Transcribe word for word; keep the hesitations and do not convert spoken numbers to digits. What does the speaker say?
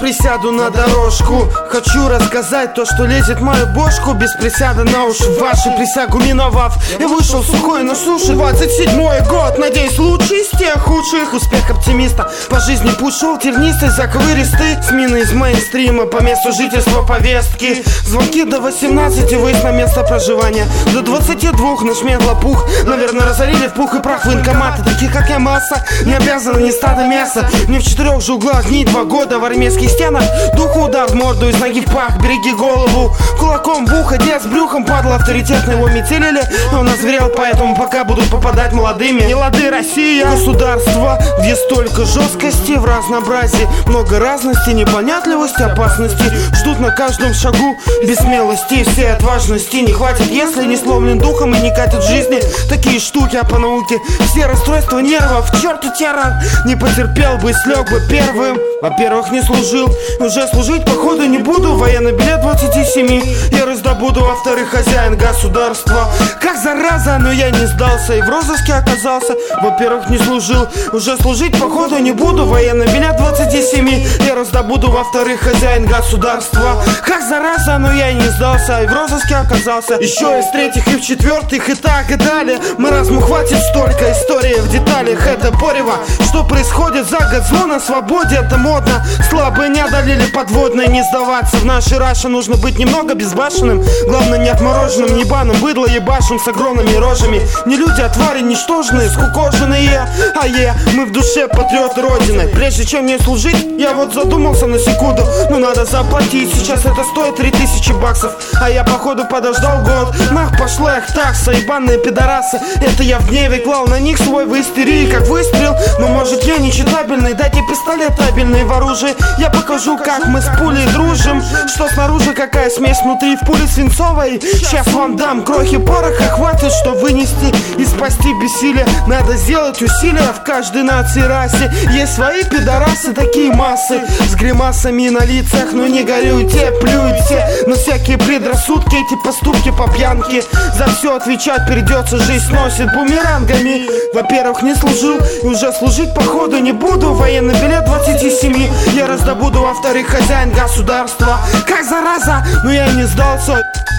присяду на дорожку. Хочу рассказать то, что лезет в мою бошку. Без присяда на уши ваши, присягу миновав, и вышел сухой на суше. Двадцать седьмой год, надеюсь, лучший из тех худших. Успех оптимиста, по жизни путь шел тернистый, заковыристый. Смена из мейнстрима, по месту жительства повестки. Звонки до восемнадцати, выезд на место проживания. До двадцати двух нашмет лопух. Наверное, разорили в пух и прах военкоматы. Таких как я масса, не обязаны не стадо мяса. Мне в четырех же углах дней два года в армейских стенах. Духу удар в морду, из ноги в пах, береги голову. Кулаком в ухо, дед с брюхом, падла авторитетно его метелили. Но он озверел, поэтому пока будут попадать молодыми. Не лады, Россия, государство, где столько жесткости в разнообразии. Много разности, непонятливости, опасности ждут на каждом шагу. Без смелости и всей отважности не хватит, если не сломлен духом и не катит в жизни такие штуки. А по науке все расстройства нервов, к черту террор. Не потерпел бы, слег бы первым. Во-первых, не служил, уже служить походу не буду. Военный билет двадцати семи я раздобуду. Во-вторых, хозяин государства. Как зараза, но я не сдался и в розыске оказался. Во-первых, не служил, уже служить походу не буду. Военный билет двадцати семи я раздобуду. Во-вторых, хозяин государства. Как зараза, но я не сдался и в розыске оказался. Еще из третьих и в четвертых, и так и далее. Маразму хватит столько, истории в деталях. Это порево, что происходит за год. Звон о свободе, это модно. Слабые не одолели подводные, не сдаваться. В нашей Раше нужно быть немного безбашенным. Главное не отмороженным, не баном. Быдло ебашим с огромными рожами. Не люди, а твари ничтожные, скукоженные. А е, мы в душе патриоты Родины. Прежде чем мне служить, я вот задумался на секунду. Ну надо заплатить, сейчас это стоит три тысячи баксов. А я походу подождал год. Нах, пошла их такса, ебаные пидорасы. Это я в гневе клал на них свой в истерии, как выстрел. Но может я нечитабельный, дайте пистолет табельный в оружии. Я покажу, как мы с пулей дружим. Что снаружи, какая смесь внутри, в пуле свинцовой. Сейчас вам дам крохи пороха, хватит, что вынести и спасти бессилие. Надо сделать усилия в каждой нации, расе. Есть свои пидорасы, такие массы, с гримасами на лицах. Но не горюйте, плюйте на всякие предрассудки, эти поступки по пьянке. За все отвечать придется, жизнь сносит бумерангами. Во-первых, не служил и уже служить походу не буду. Военный билет двадцати семи я раздобуду. Во-вторых, хозяин государства. Как зараза, но я не сдался.